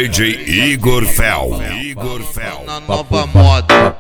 DJ Igor Fel. Na nova moda.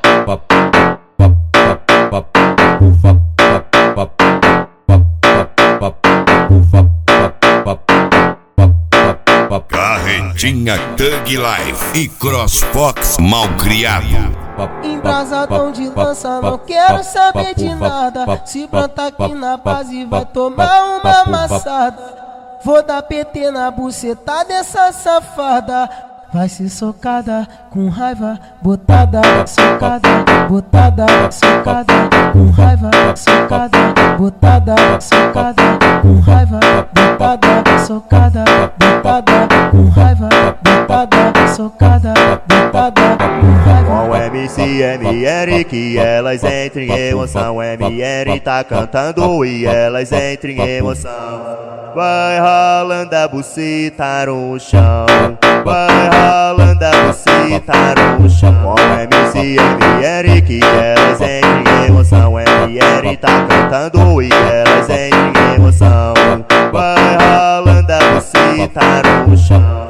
Carretinha Thug Life e CrossFox Malcriado. Embrasadão de lança, não quero saber de nada. Se plantar aqui na base vai tomar uma amassada. Vou dar PT na buceta dessa safada. Vai ser socada com raiva, botada, socada, botada, socada, com raiva, socada, botada, socada, com raiva, botada, socada, botada, com raiva, botada, socada, botada, com raiva. Com o MC MR que elas entrem em emoção. MR tá cantando e elas entrem em emoção. Vai ralando a buceta no chão. Vai ralando a buceta no chão. Com o MC MR que elas entrem em emoção. MR tá cantando e elas entrem em emoção. Vai ralando a buceta no chão.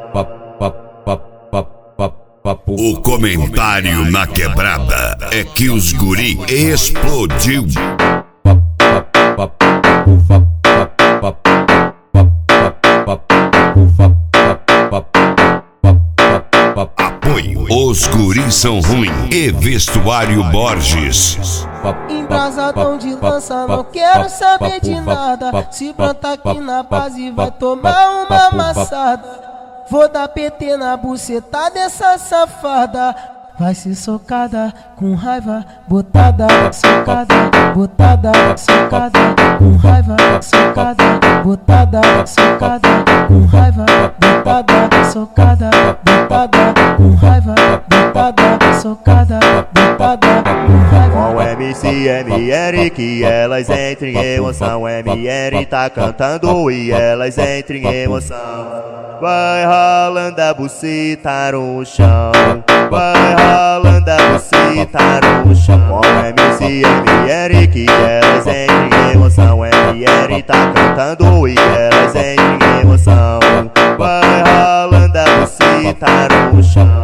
O comentário na quebrada é que os guri explodiu. Apoio Os Guris São Ruim e Vestuário Borges. Embrasadão de lança, não quero saber de nada. Se plantar aqui na base vai tomar uma amassada. Vou dar PT na buceta dessa safada. Vai ser socada com raiva, botada, socada, botada, socada, com raiva, socada, botada, socada, com raiva, botada, socada, botada, com raiva, botada, socada, botada, com raiva. Com o MC MR que elas entrem em emoção. MR tá cantando e elas entrem em emoção. Vai ralando a buceta no chão. Vai ralando a buceta no chão. Com o MC MR que elas entrem em emoção. MR tá cantando e elas entrem em emoção. Vai ralando a buceta no chão.